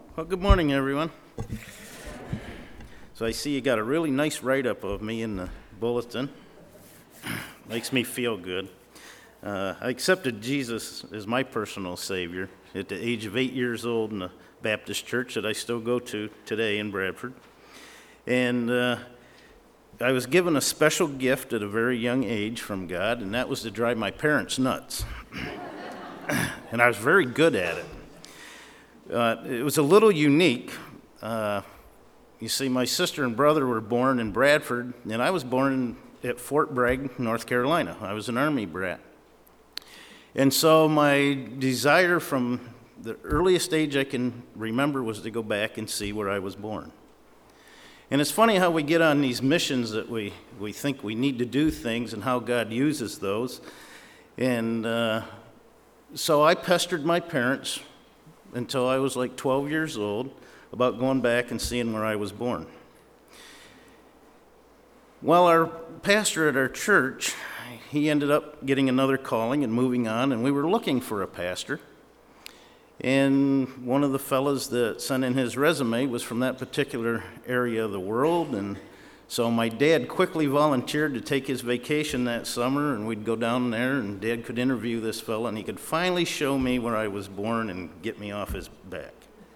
Well, good morning, everyone. So I see you got a really nice write-up of me in the bulletin. Makes me feel good. I accepted Jesus as my personal Savior at the age of 8 years old in the Baptist church that I still go to today in Bradford. And I was given a special gift at a very young age from God, and that was to drive my parents nuts. And I was very good at it. It was a little unique. You see, my sister and brother were born in Bradford, and I was born at Fort Bragg, North Carolina. I was an Army brat. And so my desire from the earliest age I can remember was to go back and see where I was born. And it's funny how we get on these missions that we think we need to do things and how God uses those. And so I pestered my parents until I was like 12 years old about going back and seeing where I was born. Well, our pastor at our church, he ended up getting another calling and moving on, and we were looking for a pastor. And one of the fellows that sent in his resume was from that particular area of the world, and so my dad quickly volunteered to take his vacation that summer, and we'd go down there, and Dad could interview this fella, and he could finally show me where I was born and get me off his back.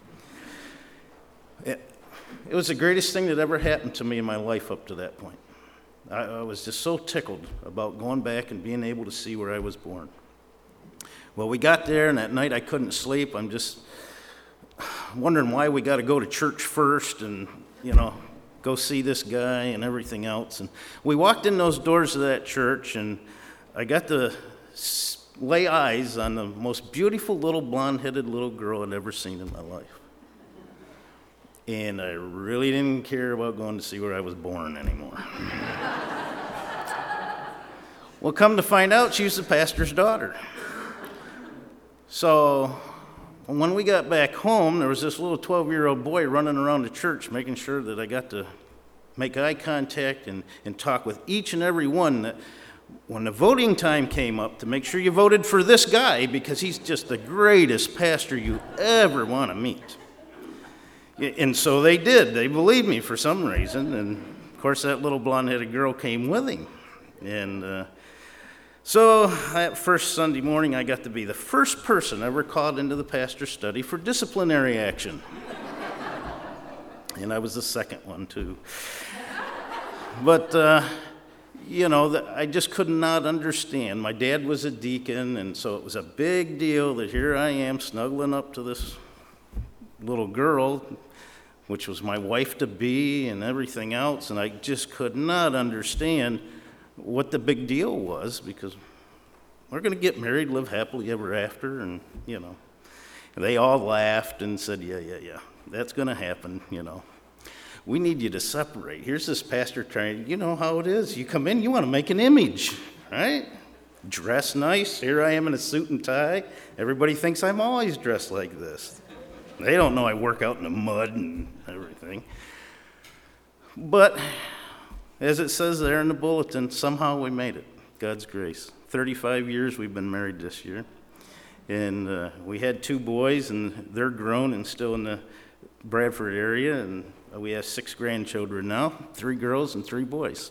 It was the greatest thing that ever happened to me in my life up to that point. I was just so tickled about going back and being able to see where I was born. Well, we got there, and that night I couldn't sleep. I'm just wondering why we got to go to church first and, go see this guy and everything else. And we walked in those doors of that church, and I got to lay eyes on the most beautiful little blonde-headed little girl I'd ever seen in my life. And I really didn't care about going to see where I was born anymore. Well, come to find out, she was the pastor's daughter. So when we got back home, there was this little 12-year-old boy running around the church making sure that I got to make eye contact and talk with each and every one that when the voting time came up to make sure you voted for this guy because he's just the greatest pastor you ever want to meet. And so they did. They believed me for some reason. And, of course, that little blonde-headed girl came with him. And so that first Sunday morning, I got to be the first person ever called into the pastor's study for disciplinary action. And I was the second one, too. But, I just could not understand. My dad was a deacon, and so it was a big deal that here I am snuggling up to this little girl, which was my wife-to-be and everything else, and I just could not understand what the big deal was, because we're going to get married, live happily ever after, and, they all laughed and said, yeah, that's going to happen, We need you to separate. Here's this pastor trying, you know how it is. You come in, you want to make an image, right? Dress nice. Here I am in a suit and tie. Everybody thinks I'm always dressed like this. They don't know I work out in the mud and everything. But as it says there in the bulletin, somehow we made it. God's grace. 35 years we've been married this year. And we had 2 boys, and they're grown and still in the Bradford area. And we have 6 grandchildren now, 3 girls and 3 boys.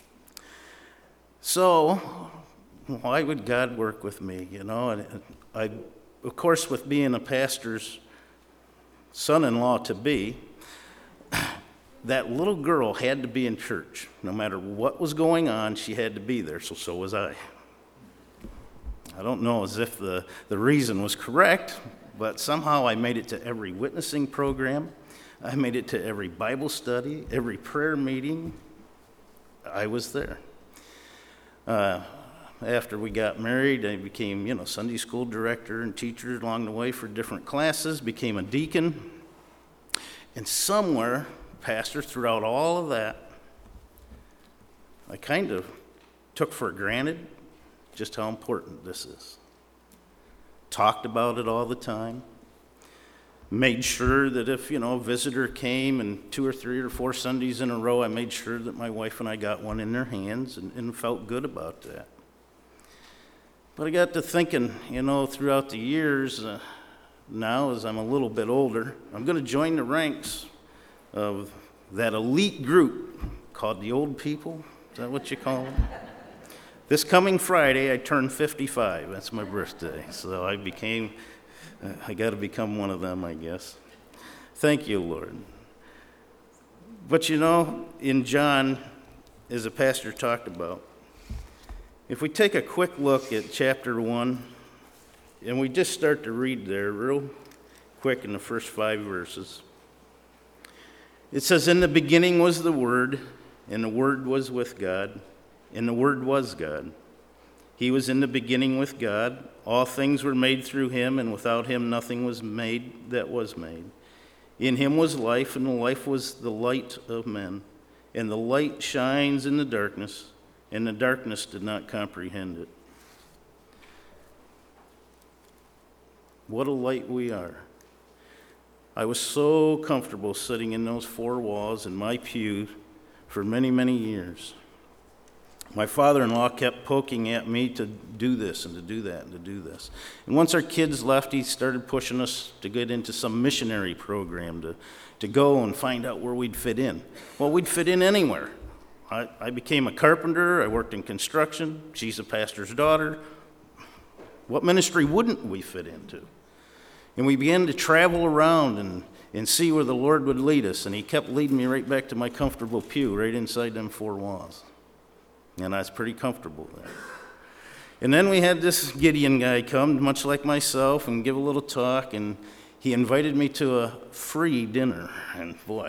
So why would God work with me, And I, of course, with being a pastor's son-in-law to be, that little girl had to be in church. No matter what was going on, she had to be there, so was I. I don't know as if the reason was correct, but somehow I made it to every witnessing program. I made it to every Bible study, every prayer meeting. I was there. After we got married, I became, Sunday school director and teacher along the way for different classes, became a deacon. And somewhere, pastor, throughout all of that, I kind of took for granted just how important this is. Talked about it all the time. Made sure that if, a visitor came and 2 or 3 or 4 Sundays in a row, I made sure that my wife and I got one in their hands and felt good about that. But I got to thinking, throughout the years, now as I'm a little bit older. I'm going to join the ranks of that elite group called the old people. Is that what you call them? This coming Friday, I turn 55. That's my birthday. So I got to become one of them, I guess. Thank you, Lord. But in John, as the pastor talked about, if we take a quick look at chapter 1, and we just start to read there real quick in the first 5 verses, it says, "In the beginning was the Word, and the Word was with God, and the Word was God. He was in the beginning with God. All things were made through him, and without him nothing was made that was made. In him was life, and the life was the light of men. And the light shines in the darkness, and the darkness did not comprehend it." What a light we are. I was so comfortable sitting in those 4 walls in my pew for many, many years. My father-in-law kept poking at me to do this and to do that and to do this. And once our kids left, he started pushing us to get into some missionary program to go and find out where we'd fit in. Well, we'd fit in anywhere. I became a carpenter. I worked in construction. She's a pastor's daughter. What ministry wouldn't we fit into? And we began to travel around and see where the Lord would lead us. And he kept leading me right back to my comfortable pew right inside them 4 walls. And I was pretty comfortable there. And then we had this Gideon guy come, much like myself, and give a little talk, and he invited me to a free dinner. And boy,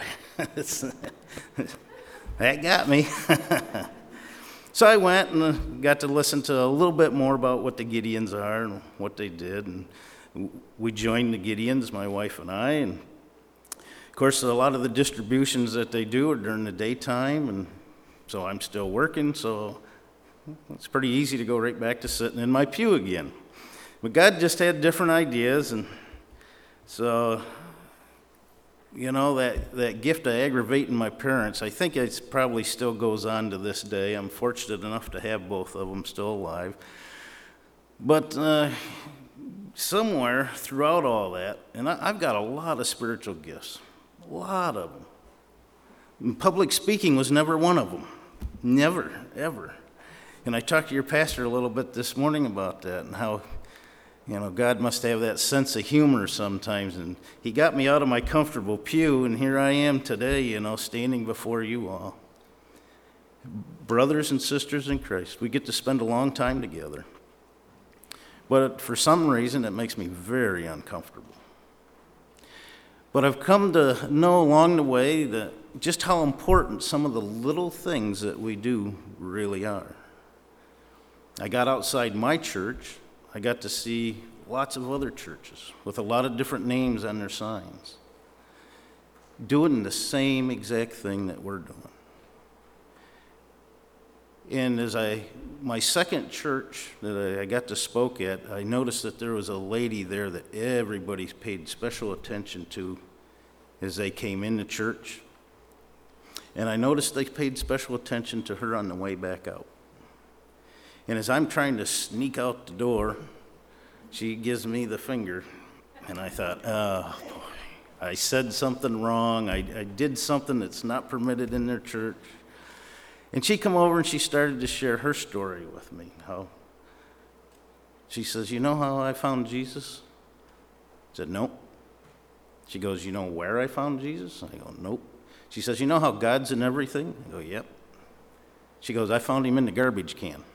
that got me. So I went and got to listen to a little bit more about what the Gideons are and what they did. And we joined the Gideons, my wife and I. And of course, a lot of the distributions that they do are during the daytime, and so I'm still working, so it's pretty easy to go right back to sitting in my pew again. But God just had different ideas, and so, that gift of aggravating my parents, I think it probably still goes on to this day. I'm fortunate enough to have both of them still alive. But somewhere throughout all that, and I've got a lot of spiritual gifts, a lot of them. And public speaking was never one of them. Never, ever. And I talked to your pastor a little bit this morning about that and how, God must have that sense of humor sometimes. And he got me out of my comfortable pew, and here I am today, standing before you all. Brothers and sisters in Christ, we get to spend a long time together. But for some reason, it makes me very uncomfortable. But I've come to know along the way that just how important some of the little things that we do really are. I got outside my church. I got to see lots of other churches with a lot of different names on their signs, doing the same exact thing that we're doing. And as my second church that I got to spoke at, I noticed that there was a lady there that everybody paid special attention to as they came into church. And I noticed they paid special attention to her on the way back out. And as I'm trying to sneak out the door, she gives me the finger. And I thought, oh, boy, I said something wrong. I did something that's not permitted in their church. And she come over and she started to share her story with me. How she says, "You know how I found Jesus?" I said, "Nope." She goes, "You know where I found Jesus?" I go, "Nope." She says, "You know how God's in everything?" I go, "Yep." She goes, "I found him in the garbage can."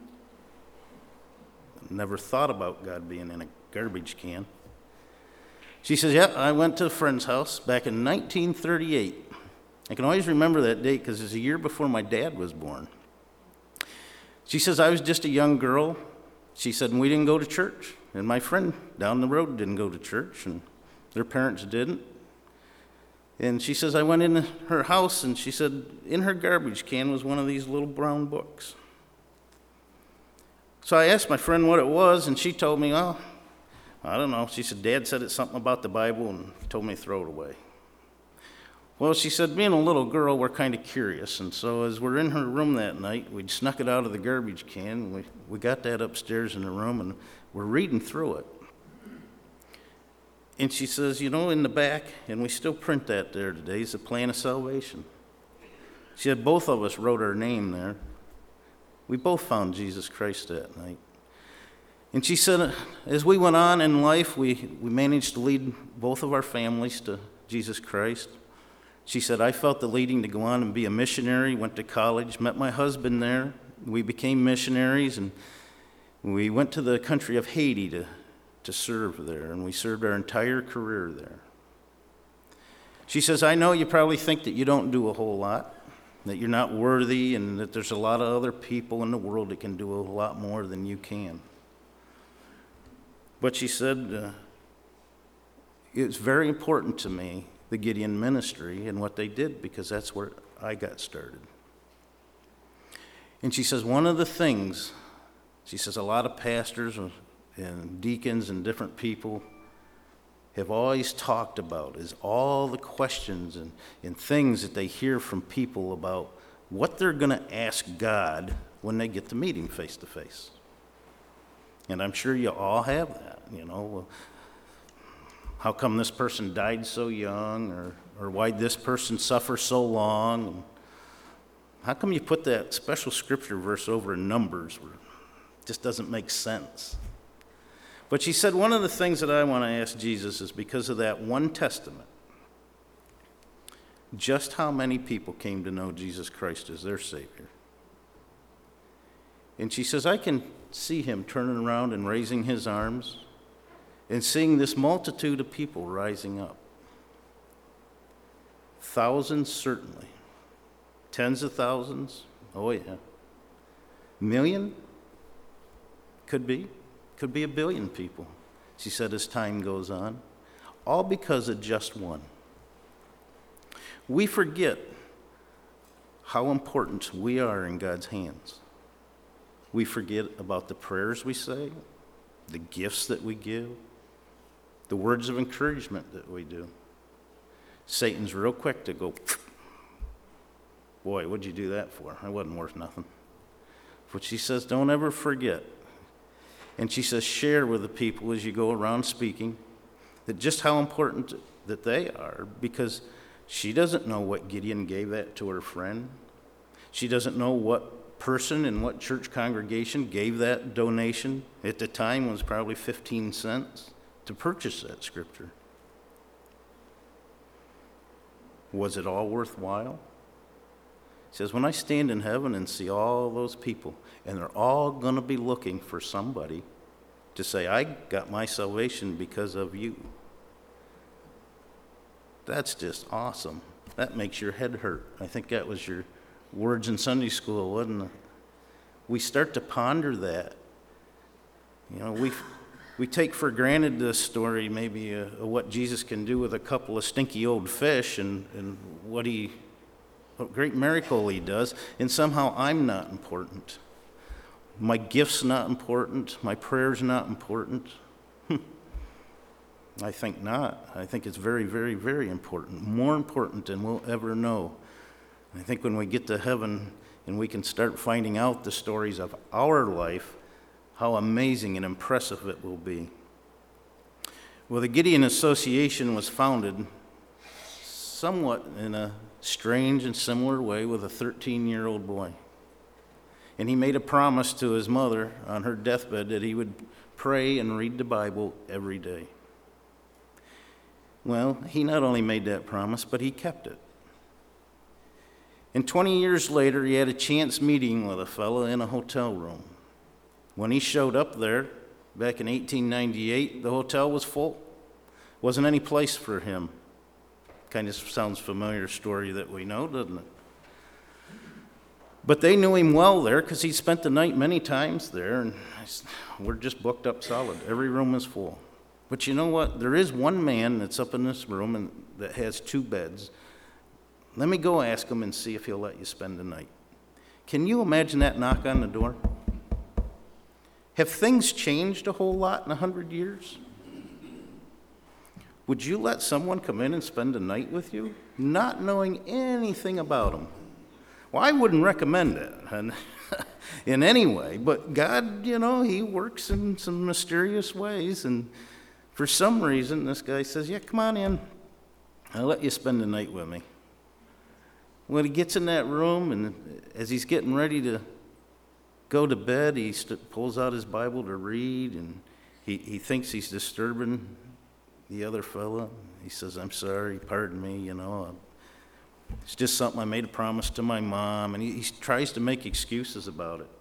Never thought about God being in a garbage can. She says, "Yeah, I went to a friend's house back in 1938. I can always remember that date because it's a year before my dad was born." She says, "I was just a young girl." She said, "And we didn't go to church. And my friend down the road didn't go to church, and their parents didn't." And she says, "I went in her house," and she said, in her garbage can was one of these little brown books. So I asked my friend what it was, and she told me, "Oh, I don't know." She said, "Dad said it's something about the Bible and told me to throw it away." Well, she said, being a little girl, we're kind of curious. And so as we're in her room that night, we'd snuck it out of the garbage can. We got that upstairs in the room, and we're reading through it. And she says, in the back, and we still print that there today, is the plan of salvation. She said both of us wrote our name there. We both found Jesus Christ that night. And she said, as we went on in life, we managed to lead both of our families to Jesus Christ. She said, I felt the leading to go on and be a missionary, went to college, met my husband there. We became missionaries, and we went to the country of Haiti to serve there, and we served our entire career there. She says, I know you probably think that you don't do a whole lot, that you're not worthy, and that there's a lot of other people in the world that can do a lot more than you can. But she said, it's very important to me, the Gideon ministry and what they did, because that's where I got started. And she says, one of the things, she says, a lot of pastors and deacons and different people have always talked about is all the questions and things that they hear from people about what they're going to ask God when they get to meet him face to face. And I'm sure you all have that, How come this person died so young, or why'd this person suffer so long? And how come you put that special scripture verse over in Numbers where it just doesn't make sense? But she said, one of the things that I want to ask Jesus is because of that one testament, just how many people came to know Jesus Christ as their Savior? And she says, I can see him turning around and raising his arms and seeing this multitude of people rising up. Thousands, certainly. Tens of thousands, oh yeah. Million? Could be. Could be 1 billion people, she said, as time goes on. All because of just one. We forget how important we are in God's hands. We forget about the prayers we say, the gifts that we give, the words of encouragement that we do. Satan's real quick to go, boy, what'd you do that for? It wasn't worth nothing. But she says, don't ever forget. And she says, share with the people as you go around speaking that just how important that they are, because she doesn't know what Gideon gave that to her friend. She doesn't know what person in what church congregation gave that donation. At the time, it was probably 15 cents to purchase that scripture. Was it all worthwhile? He says, when I stand in heaven and see all those people, and they're all going to be looking for somebody to say, I got my salvation because of you. That's just awesome. That makes your head hurt. I think that was your words in Sunday school, wasn't it? We start to ponder that. We take for granted this story, maybe of what Jesus can do with a couple of stinky old fish and what great miracle he does, and somehow I'm not important. My gift's not important. My prayer's not important. I think not. I think it's very, very, very important. More important than we'll ever know. I think when we get to heaven and we can start finding out the stories of our life, how amazing and impressive it will be. Well, the Gideon Association was founded somewhat in a strange and similar way with a 13-year-old boy. And he made a promise to his mother on her deathbed that he would pray and read the Bible every day. Well, he not only made that promise, but he kept it. And 20 years later, he had a chance meeting with a fellow in a hotel room. When he showed up there, back in 1898, the hotel was full. Wasn't any place for him. Kind of sounds familiar story that we know, doesn't it? But they knew him well there because he'd spent the night many times there, and we're just booked up solid. Every room is full. But you know what? There is one man that's up in this room and that has 2 beds. Let me go ask him and see if he'll let you spend the night. Can you imagine that knock on the door? Have things changed a whole lot in 100 years? Would you let someone come in and spend a night with you, not knowing anything about them? Well, I wouldn't recommend it in any way, but God, He works in some mysterious ways, and For some reason, this guy says, yeah, come on in. I'll let you spend the night with me. When he gets in that room, and as he's getting ready to go to bed, he pulls out his Bible to read, and he thinks he's disturbing the other fella. He says, I'm sorry, pardon me, it's just something I made a promise to my mom, and he tries to make excuses about it.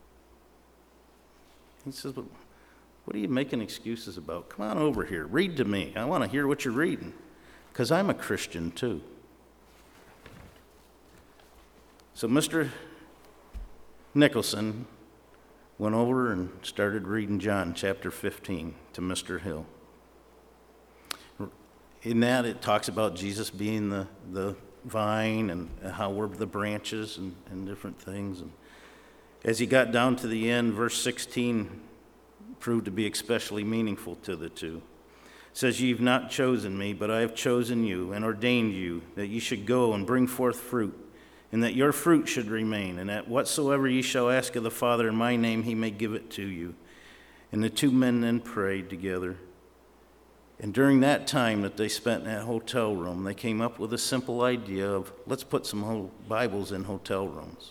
He says, but what are you making excuses about? Come on over here, read to me. I want to hear what you're reading, because I'm a Christian too. So Mr. Nicholson went over and started reading John chapter 15 to Mr. Hill. In that, it talks about Jesus being the vine and how we're the branches and different things. And as he got down to the end, verse 16 proved to be especially meaningful to the two. It says, "You've not chosen me, but I have chosen you and ordained you, that you should go and bring forth fruit, and that your fruit should remain, and that whatsoever ye shall ask of the Father in my name, he may give it to you." And the two men then prayed together. And during that time that they spent in that hotel room, they came up with a simple idea of, let's put some Bibles in hotel rooms.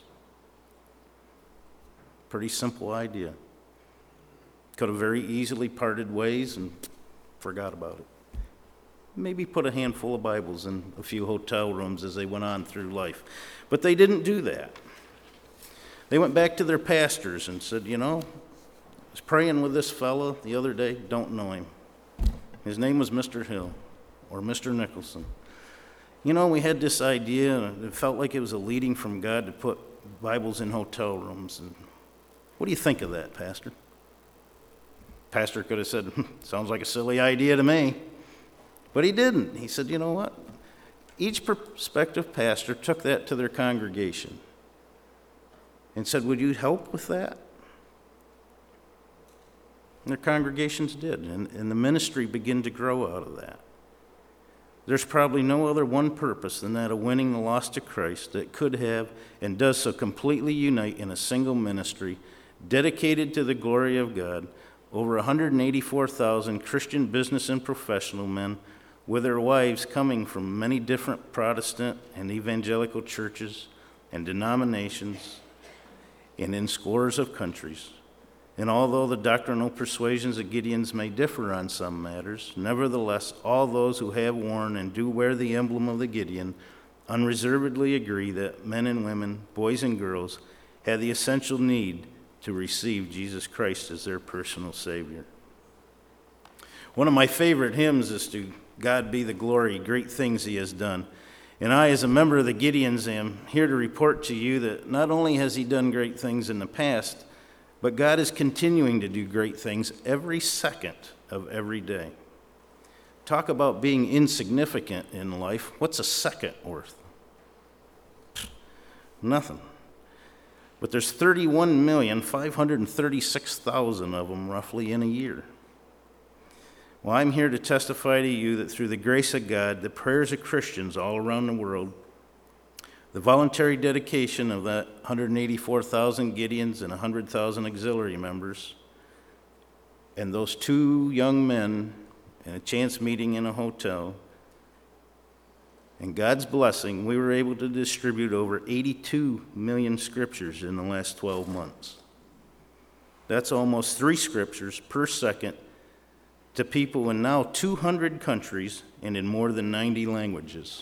Pretty simple idea. Could have very easily parted ways and forgot about it. Maybe put a handful of Bibles in a few hotel rooms as they went on through life. But they didn't do that. They went back to their pastors and said, I was praying with this fellow the other day, don't know him. His name was Mr. Hill, or Mr. Nicholson. We had this idea, and it felt like it was a leading from God to put Bibles in hotel rooms. And what do you think of that, Pastor? Pastor could have said, sounds like a silly idea to me. But he didn't. He said, you know what? Each prospective pastor took that to their congregation and said, would you help with that? And their congregations did, and the ministry began to grow out of that. There's probably no other one purpose than that of winning the lost to Christ that could have and does so completely unite in a single ministry dedicated to the glory of God. Over 184,000 Christian business and professional men with their wives coming from many different Protestant and evangelical churches and denominations and in scores of countries. And although the doctrinal persuasions of Gideons may differ on some matters, nevertheless, all those who have worn and do wear the emblem of the Gideon unreservedly agree that men and women, boys and girls, have the essential need to receive Jesus Christ as their personal Savior. One of my favorite hymns is to God be the glory, great things he has done. And I, as a member of the Gideons, am here to report to you that not only has he done great things in the past, but God is continuing to do great things every second of every day. Talk about being insignificant in life. What's a second worth? Nothing. But there's 31,536,000 of them roughly in a year. Well, I'm here to testify to you that through the grace of God, the prayers of Christians all around the world, the voluntary dedication of that 184,000 Gideons and 100,000 auxiliary members, and those two young men in a chance meeting in a hotel, and God's blessing, we were able to distribute over 82 million scriptures in the last 12 months. That's almost 3 scriptures per second to people in now 200 countries and in more than 90 languages.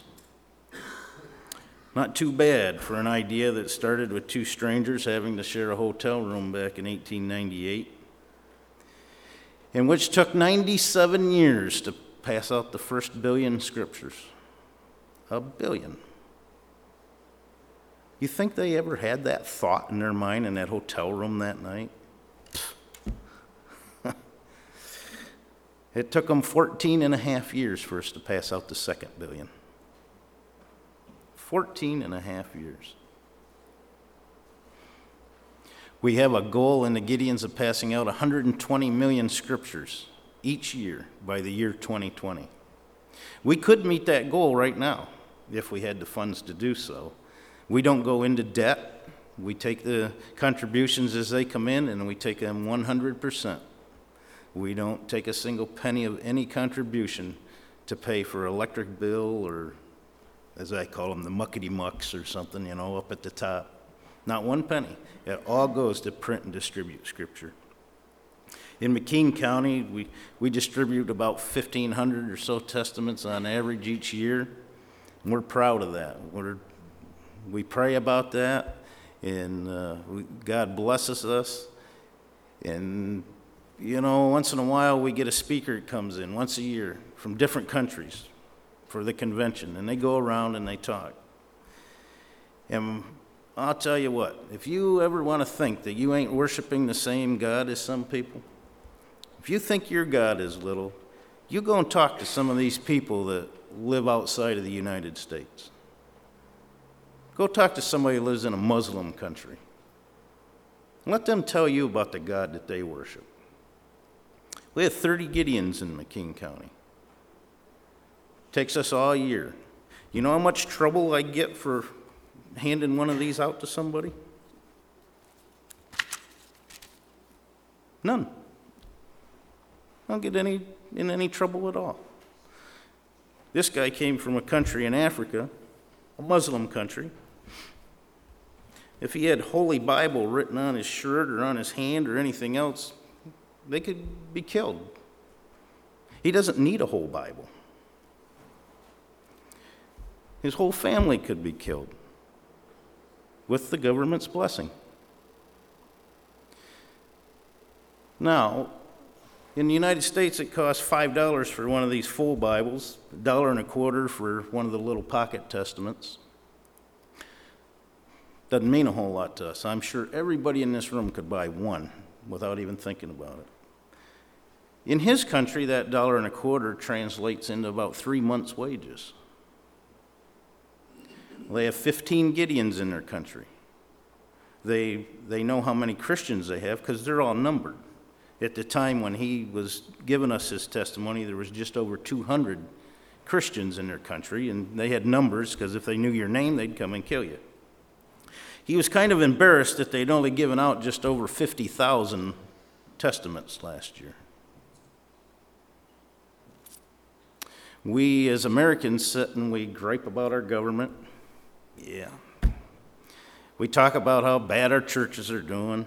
Not too bad for an idea that started with 2 strangers having to share a hotel room back in 1898, and which took 97 years to pass out the first billion scriptures. 1 billion. You think they ever had that thought in their mind in that hotel room that night? It took them 14 and a half years for us to pass out the second billion. 14 and a half years. We have a goal in the Gideons of passing out 120 million scriptures each year by the year 2020. We could meet that goal right now if we had the funds to do so. We don't go into debt. We take the contributions as they come in, and we take them 100%. We don't take a single penny of any contribution to pay for electric bill or, as I call them, the muckety-mucks or something, up at the top. Not one penny. It all goes to print and distribute Scripture. In McKean County, we distribute about 1,500 or so testaments on average each year. And we're proud of that. We pray about that, and God blesses us. And, once in a while we get a speaker that comes in, once a year, from different countries for the convention, and they go around and they talk. And I'll tell you what, if you ever want to think that you ain't worshiping the same God as some people, if you think your God is little, you go and talk to some of these people that live outside of the United States. Go talk to somebody who lives in a Muslim country. Let them tell you about the God that they worship. We have 30 Gideons in McKean County. Takes us all year. You know how much trouble I get for handing one of these out to somebody? None. I don't get in any trouble at all. This guy came from a country in Africa, a Muslim country. If he had Holy Bible written on his shirt or on his hand or anything else, they could be killed. He doesn't need a whole Bible. His whole family could be killed with the government's blessing. Now, in the United States, it costs $5 for one of these full Bibles, $1.25 for one of the little pocket testaments. Doesn't mean a whole lot to us. I'm sure everybody in this room could buy one without even thinking about it. In his country, that $1.25 translates into about 3 months' wages. They have 15 Gideons in their country. They know how many Christians they have because they're all numbered. At the time when he was giving us his testimony, there was just over 200 Christians in their country, and they had numbers because if they knew your name, they'd come and kill you. He was kind of embarrassed that they'd only given out just over 50,000 testaments last year. We as Americans sit and we gripe about our government. Yeah. We talk about how bad our churches are doing,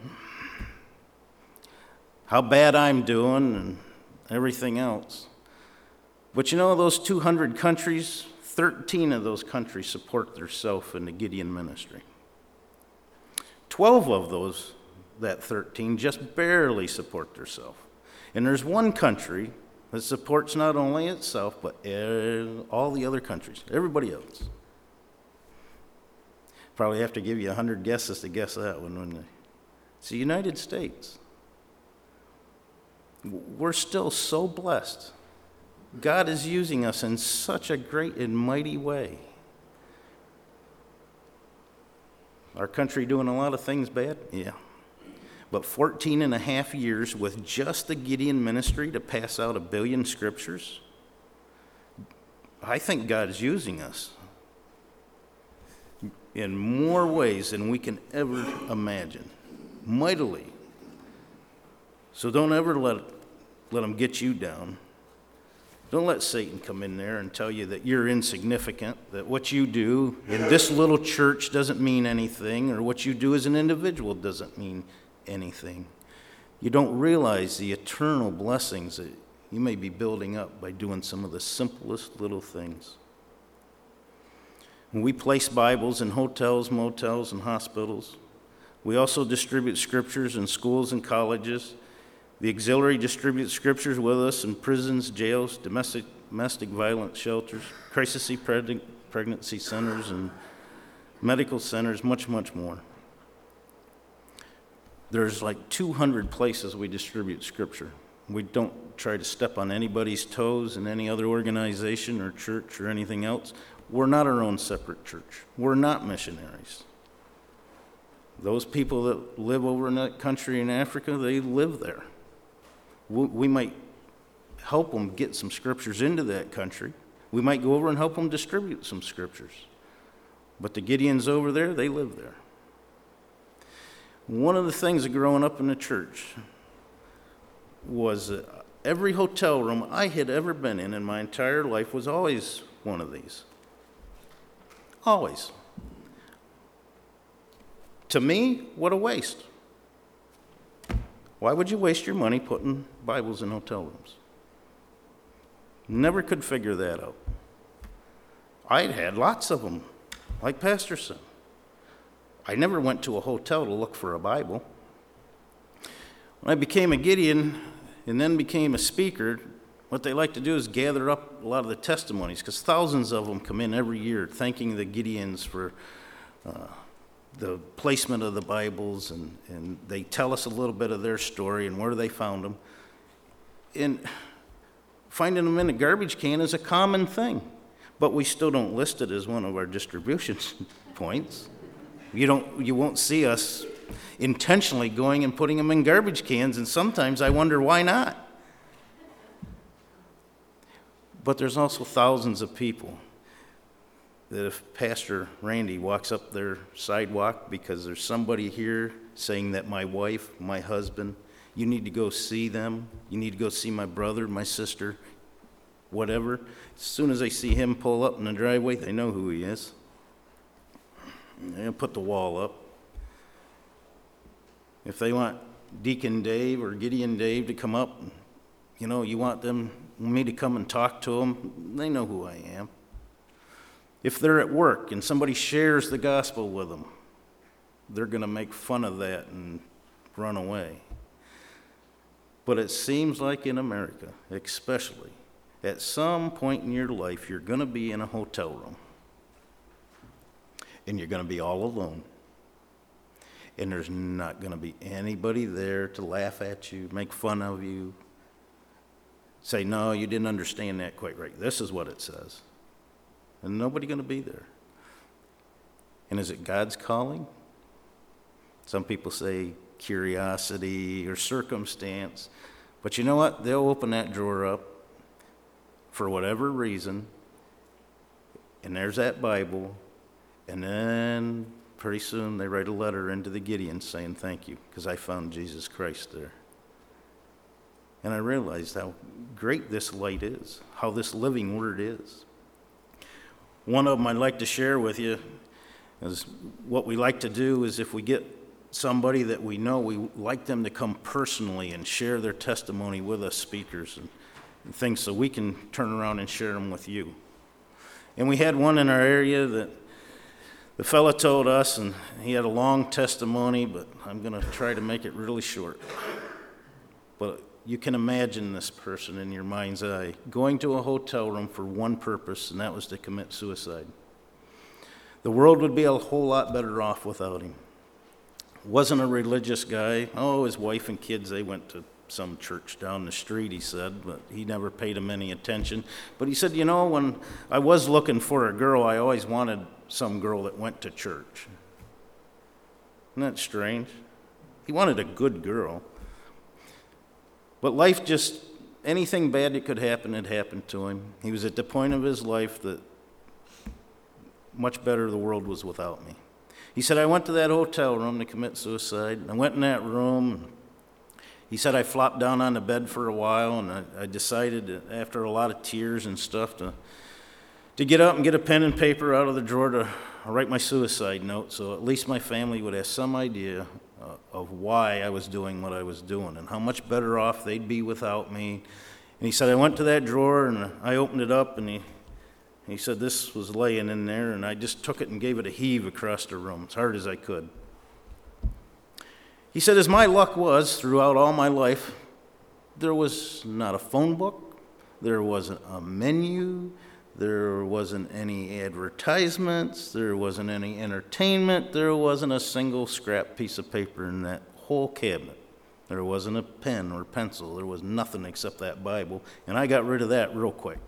how bad I'm doing, and everything else. But those 200 countries, 13 of those countries support themselves in the Gideon ministry. 12 of those, that 13, just barely support themselves. And there's one country that supports not only itself, but all the other countries, everybody else. Probably have to give you 100 guesses to guess that one, wouldn't I? It's the United States. We're still so blessed. God is using us in such a great and mighty way. Our country doing a lot of things bad? Yeah. But 14 and a half years with just the Gideon ministry to pass out 1 billion scriptures? I think God is using us in more ways than we can ever imagine. Mightily. So don't ever let them get you down. Don't let Satan come in there and tell you that you're insignificant, that what you do in this little church doesn't mean anything, or what you do as an individual doesn't mean anything. You don't realize the eternal blessings that you may be building up by doing some of the simplest little things. When we place Bibles in hotels, motels, and hospitals, we also distribute scriptures in schools and colleges. The auxiliary distributes scriptures with us in prisons, jails, domestic violence shelters, crisis pregnancy centers, and medical centers, much, much more. There's like 200 places we distribute scripture. We don't try to step on anybody's toes in any other organization or church or anything else. We're not our own separate church. We're not missionaries. Those people that live over in that country in Africa, they live there. We might help them get some scriptures into that country. We might go over and help them distribute some scriptures. But the Gideons over there, they live there. One of the things of growing up in the church, was every hotel room I had ever been in my entire life was always one of these. Always. To me, what a waste. Why would you waste your money putting Bibles in hotel rooms? Never could figure that out. I'd had lots of them, like Pastor said. I never went to a hotel to look for a Bible. When I became a Gideon and then became a speaker, what they like to do is gather up a lot of the testimonies, because thousands of them come in every year thanking the Gideons for the placement of the Bibles, and they tell us a little bit of their story and where they found them. And finding them in a garbage can is a common thing, but we still don't list it as one of our distribution points. You won't see us intentionally going and putting them in garbage cans, and sometimes I wonder why not. But there's also thousands of people that if Pastor Randy walks up their sidewalk because there's somebody here saying that my wife, my husband, you need to go see them, you need to go see my brother, my sister, whatever, as soon as they see him pull up in the driveway, they know who he is. They'll put the wall up. If they want Deacon Dave or Gideon Dave to come up, you want me to come and talk to them, they know who I am. If they're at work and somebody shares the gospel with them, they're going to make fun of that and run away. But it seems like in America, especially, at some point in your life, you're going to be in a hotel room. And you're going to be all alone. And there's not going to be anybody there to laugh at you, make fun of you, say, no, you didn't understand that quite right. This is what it says. And nobody going to be there. And is it God's calling? Some people say curiosity or circumstance. But you know what? They'll open that drawer up for whatever reason, and there's that Bible, and then pretty soon they write a letter into the Gideons saying thank you, because I found Jesus Christ there. And I realized how great this light is, how this living word is. One of them I'd like to share with you is what we like to do is if we get somebody that we know, we like them to come personally and share their testimony with us speakers and things so we can turn around and share them with you. And we had one in our area that the fellow told us, and he had a long testimony, but I'm going to try to make it really short. But you can imagine this person in your mind's eye going to a hotel room for one purpose, and that was to commit suicide. The world would be a whole lot better off without him. Wasn't a religious guy. Oh, his wife and kids, they went to some church down the street, he said, but he never paid him any attention. But he said, when I was looking for a girl, I always wanted some girl that went to church. Isn't that strange? He wanted a good girl. But life just, anything bad that could happen had happened to him. He was at the point of his life that much better the world was without me. He said, I went to that hotel room to commit suicide. I went in that room. He said, I flopped down on the bed for a while, and I decided, after a lot of tears and stuff, to get up and get a pen and paper out of the drawer to write my suicide note, so at least my family would have some idea of why I was doing what I was doing and how much better off they'd be without me. And he said, I went to that drawer, and I opened it up, and he said this was laying in there, and I just took it and gave it a heave across the room as hard as I could. He said, as my luck was throughout all my life, there was not a phone book, there wasn't a menu, there wasn't any advertisements, there wasn't any entertainment, there wasn't a single scrap piece of paper in that whole cabinet. There wasn't a pen or pencil, there was nothing except that Bible, and I got rid of that real quick.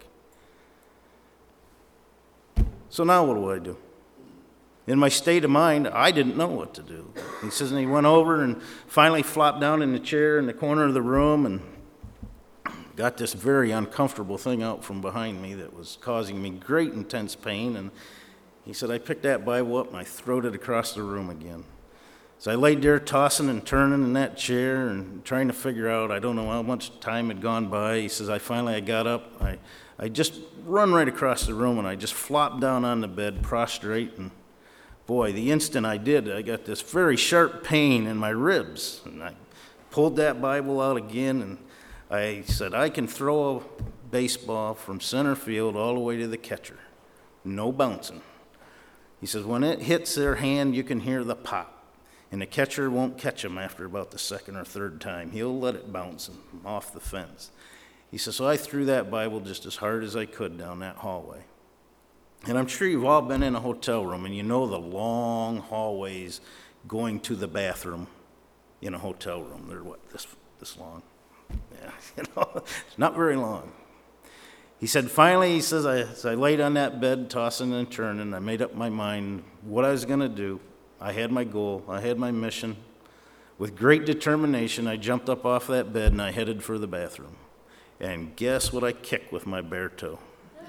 So now what do I do? In my state of mind, I didn't know what to do. He says, and he went over and finally flopped down in the chair in the corner of the room and got this very uncomfortable thing out from behind me that was causing me great intense pain. And he said, I picked that Bible up and I throwed it across the room again. So I laid there tossing and turning in that chair and trying to figure out, I don't know how much time had gone by. He says, I got up. I just run right across the room and I just flopped down on the bed, prostrate. And boy, the instant I did, I got this very sharp pain in my ribs. And I pulled that Bible out again and I said, I can throw a baseball from center field all the way to the catcher. No bouncing. He says, when it hits their hand, you can hear the pop. And the catcher won't catch him after about the second or third time. He'll let it bounce off the fence. He says, so I threw that Bible just as hard as I could down that hallway. And I'm sure you've all been in a hotel room and you know the long hallways going to the bathroom in a hotel room. They're what, this long? Yeah, it's not very long. He said, finally, he says, as I laid on that bed, tossing and turning, I made up my mind what I was going to do. I had my goal. I had my mission. With great determination, I jumped up off that bed and I headed for the bathroom. And guess what I kicked with my bare toe?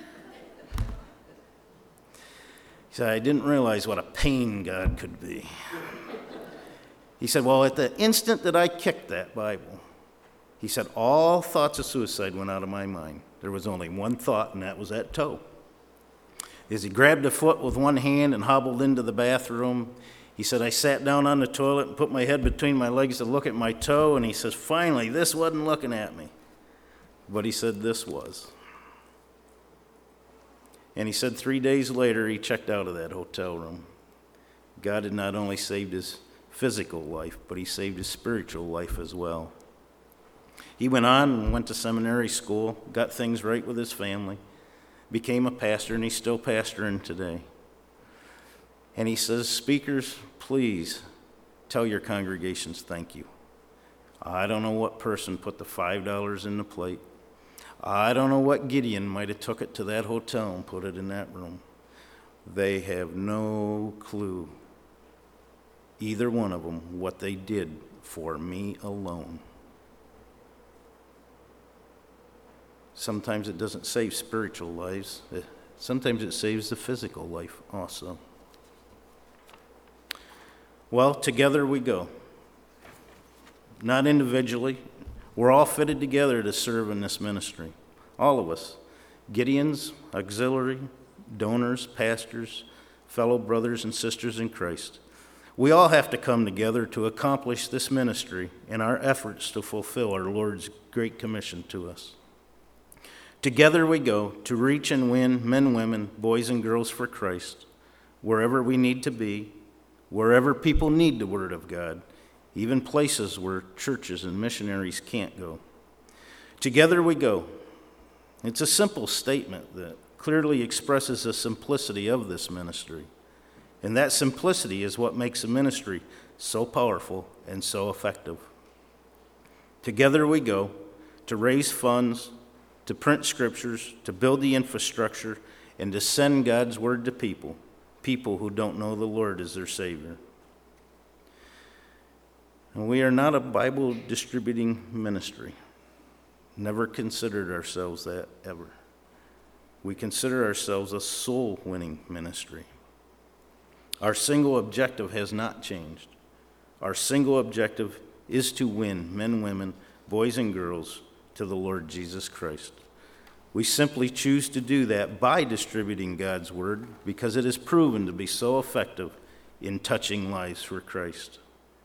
He said, I didn't realize what a pain God could be. He said, well, at the instant that I kicked that Bible, he said, all thoughts of suicide went out of my mind. There was only one thought, and that was that toe. As he grabbed a foot with one hand and hobbled into the bathroom, he said, I sat down on the toilet and put my head between my legs to look at my toe, and he says, finally, this wasn't looking at me. But he said this was. And he said 3 days later, he checked out of that hotel room. God had not only saved his physical life, but he saved his spiritual life as well. He went on and went to seminary school, got things right with his family, became a pastor, and he's still pastoring today. And he says, speakers, please tell your congregations thank you. I don't know what person put the $5 in the plate. I don't know what Gideon might have took it to that hotel and put it in that room. They have no clue, either one of them, what they did for me alone. Sometimes it doesn't save spiritual lives. Sometimes it saves the physical life also. Well, together we go. Not individually. We're all fitted together to serve in this ministry. All of us. Gideons, auxiliary, donors, pastors, fellow brothers and sisters in Christ. We all have to come together to accomplish this ministry in our efforts to fulfill our Lord's great commission to us. Together we go to reach and win men, women, boys, and girls for Christ, wherever we need to be, wherever people need the Word of God, even places where churches and missionaries can't go. Together we go. It's a simple statement that clearly expresses the simplicity of this ministry. And that simplicity is what makes the ministry so powerful and so effective. Together we go to raise funds, to print scriptures, to build the infrastructure, and to send God's word to people who don't know the Lord as their Savior. And we are not a Bible distributing ministry. Never considered ourselves that ever. We consider ourselves a soul-winning ministry. Our single objective has not changed. Our single objective is to win men, women, boys, and girls to the Lord Jesus Christ. We simply choose to do that by distributing God's word because it is proven to be so effective in touching lives for Christ.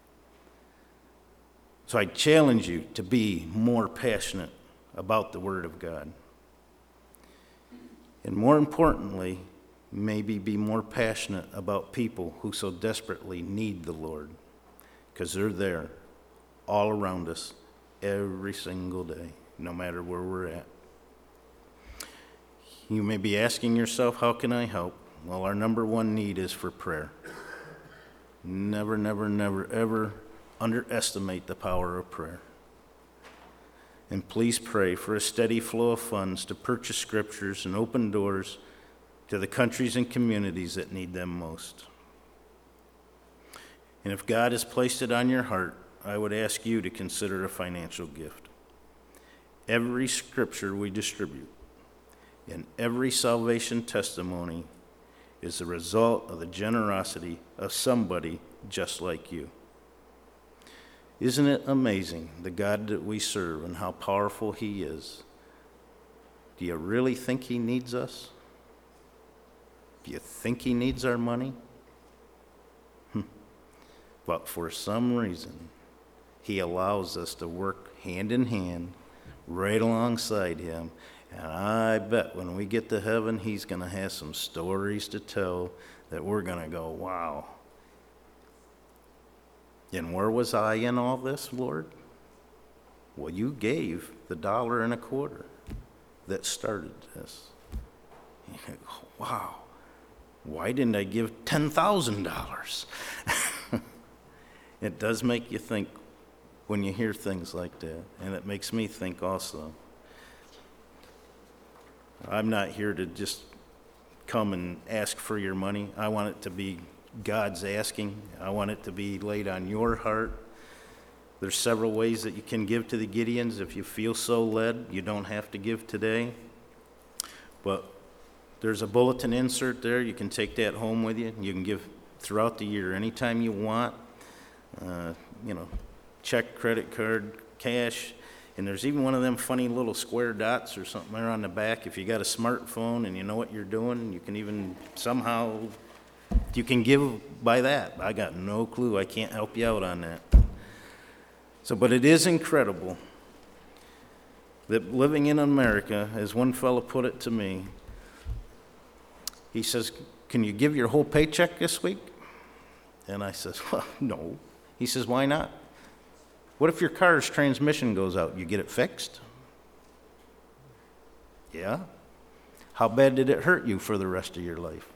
So I challenge you to be more passionate about the Word of God. And more importantly, maybe be more passionate about people who so desperately need the Lord, because they're there all around us every single day, no matter where we're at. You may be asking yourself, how can I help? Well, our number one need is for prayer. Never, never, never, ever underestimate the power of prayer. And please pray for a steady flow of funds to purchase scriptures and open doors to the countries and communities that need them most. And if God has placed it on your heart, I would ask you to consider a financial gift. Every scripture we distribute and every salvation testimony is the result of the generosity of somebody just like you. Isn't it amazing, the God that we serve and how powerful he is? Do you really think he needs us? Do you think he needs our money? But for some reason, he allows us to work hand in hand, right alongside him. And I bet when we get to heaven, he's going to have some stories to tell that we're going to go, wow. And where was I in all this, Lord? Well, you gave the $1.25 that started this. You go, wow. Why didn't I give $10,000? It does make you think when you hear things like that, and it makes me think also. I'm not here to just come and ask for your money. I want it to be God's asking. I want it to be laid on your heart. There's several ways that you can give to the Gideons. If you feel so led, you don't have to give today. But there's a bulletin insert there. You can take that home with you. You can give throughout the year anytime you want. Check, credit card, cash. And there's even one of them funny little square dots or something there on the back. If you got a smartphone and you know what you're doing, you can even somehow, you can give by that. I got no clue. I can't help you out on that. But it is incredible that living in America, as one fellow put it to me, he says, can you give your whole paycheck this week? And I says, well, no. He says, why not? What if your car's transmission goes out? You get it fixed? Yeah. How bad did it hurt you for the rest of your life?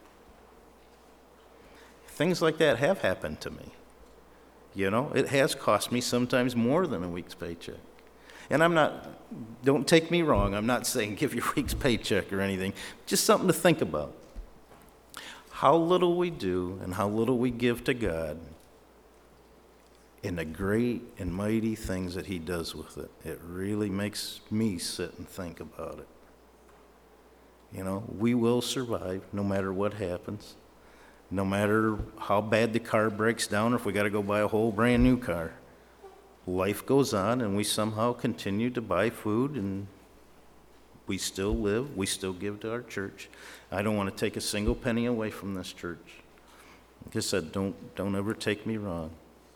Things like that have happened to me. It has cost me sometimes more than a week's paycheck. And don't take me wrong, I'm not saying give your week's paycheck or anything, just something to think about. How little we do and how little we give to God and the great and mighty things that he does with it. It really makes me sit and think about it. We will survive no matter what happens, no matter how bad the car breaks down or if we got to go buy a whole brand new car. Life goes on and we somehow continue to buy food and we still live, we still give to our church. I don't want to take a single penny away from this church. Like I said, don't ever take me wrong.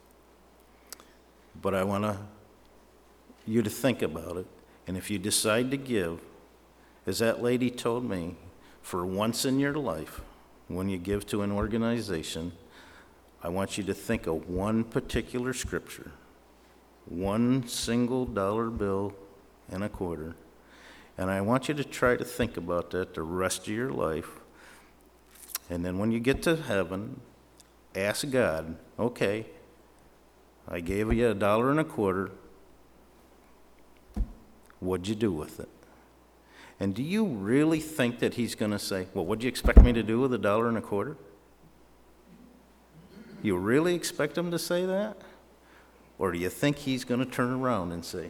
But I want you to think about it. And if you decide to give, as that lady told me, for once in your life, when you give to an organization, I want you to think of one particular scripture, one single $1.25. And I want you to try to think about that the rest of your life. And then when you get to heaven, ask God, okay, I gave you $1.25. What'd you do with it? And do you really think that he's going to say, well, what'd you expect me to do with $1.25? You really expect him to say that? Or do you think he's going to turn around and say,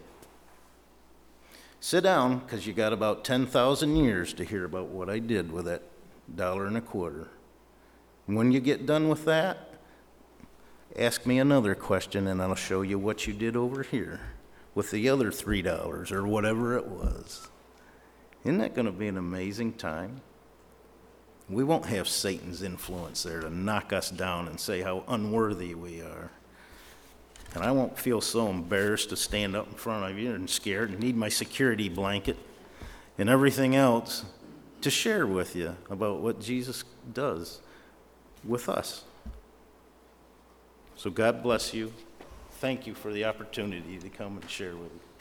sit down, because you got about 10,000 years to hear about what I did with that $1.25. And when you get done with that, ask me another question, and I'll show you what you did over here with the other $3 or whatever it was. Isn't that going to be an amazing time? We won't have Satan's influence there to knock us down and say how unworthy we are. And I won't feel so embarrassed to stand up in front of you and scared and need my security blanket and everything else to share with you about what Jesus does with us. So God bless you. Thank you for the opportunity to come and share with you.